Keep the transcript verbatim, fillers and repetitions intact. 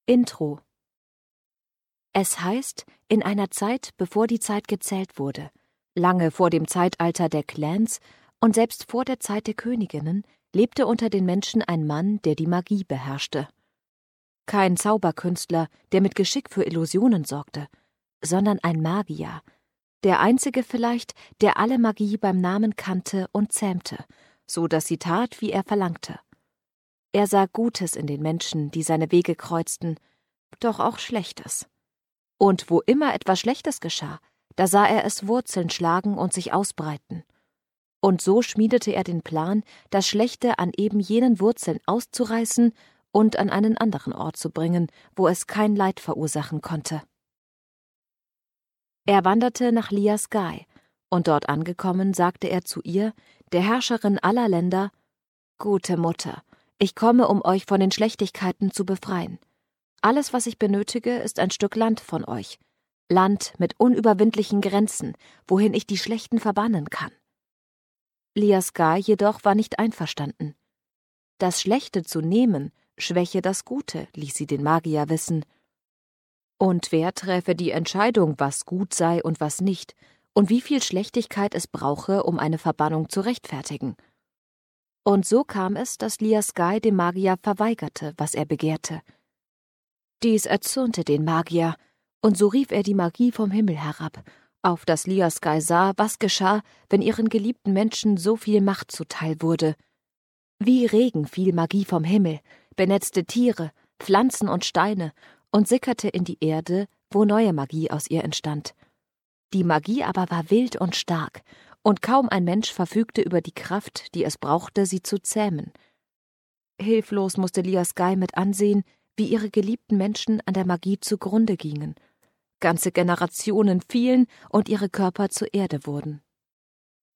Intro. Es heißt, in einer Zeit, bevor die Zeit gezählt wurde, lange vor dem Zeitalter der Clans und selbst vor der Zeit der Königinnen, lebte unter den Menschen ein Mann, der die Magie beherrschte. Kein Zauberkünstler, der mit Geschick für Illusionen sorgte, sondern ein Magier, der einzige vielleicht, der alle Magie beim Namen kannte und zähmte, so dass sie tat, wie er verlangte. Er sah Gutes in den Menschen, die seine Wege kreuzten, doch auch Schlechtes. Und wo immer etwas Schlechtes geschah, da sah er es Wurzeln schlagen und sich ausbreiten. Und so schmiedete er den Plan, das Schlechte an eben jenen Wurzeln auszureißen und an einen anderen Ort zu bringen, wo es kein Leid verursachen konnte. Er wanderte nach Lias Sky, und dort angekommen, sagte er zu ihr, der Herrscherin aller Länder: »Gute Mutter, ich komme, um euch von den Schlechtigkeiten zu befreien. Alles, was ich benötige, ist ein Stück Land von euch. Land mit unüberwindlichen Grenzen, wohin ich die Schlechten verbannen kann.« Lias Sky jedoch war nicht einverstanden. Das Schlechte zu nehmen, schwäche das Gute, ließ sie den Magier wissen. Und wer träfe die Entscheidung, was gut sei und was nicht, und wie viel Schlechtigkeit es brauche, um eine Verbannung zu rechtfertigen? Und so kam es, dass Lias Sky dem Magier verweigerte, was er begehrte. Dies erzürnte den Magier, und so rief er die Magie vom Himmel herab, auf dass Lias Sky sah, was geschah, wenn ihren geliebten Menschen so viel Macht zuteil wurde. Wie Regen fiel Magie vom Himmel, benetzte Tiere, Pflanzen und Steine und sickerte in die Erde, wo neue Magie aus ihr entstand. Die Magie aber war wild und stark, und kaum ein Mensch verfügte über die Kraft, die es brauchte, sie zu zähmen. Hilflos musste Lias Sky mit ansehen, wie ihre geliebten Menschen an der Magie zugrunde gingen. Ganze Generationen fielen und ihre Körper zur Erde wurden.